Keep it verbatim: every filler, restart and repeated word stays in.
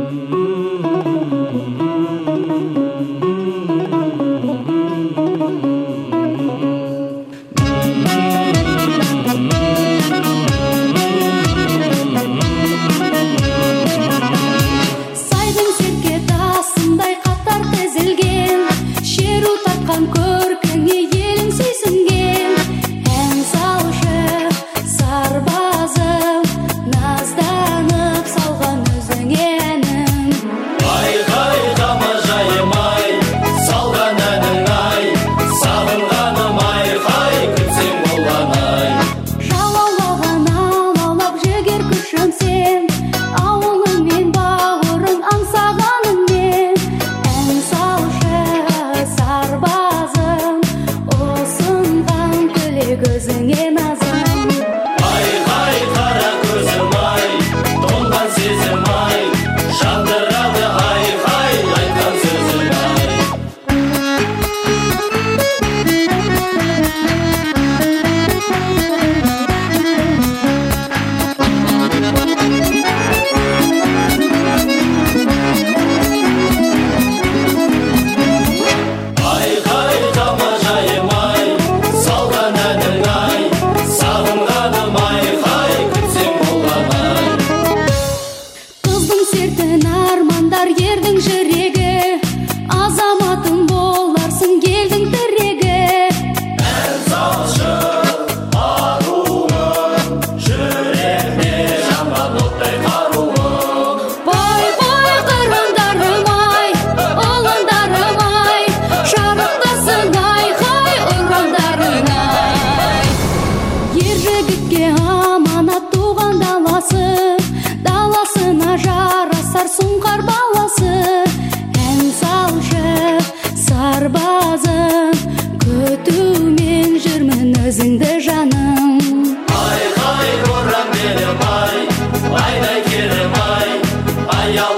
Gözüne nazım Ay ay kara gözüm ay, dongan sezim ay, şandırады ay ay aytkan sözüm ay. Ay ay tamajayım ay, salgan әнің ay, сағынғаным ay ay күтсең болған ay. Қыздың сертін армандар ердің жүрегі, азаматым боларсың елдің тірегі. Ән салшы аруым, жүрегіне жанған оттай қаруым. Бай бай қырандарым ай, ұландарым ай, шарықтасын ай хай ұрандарың ай. Ер жігітке аманат туған даласы, даласына жарасар сұңқар баласы. Ән салшы сарбазым, күтумен жүрмін өзіңді жаным. Ay ay koram benim ay, ayday kerem ay, ay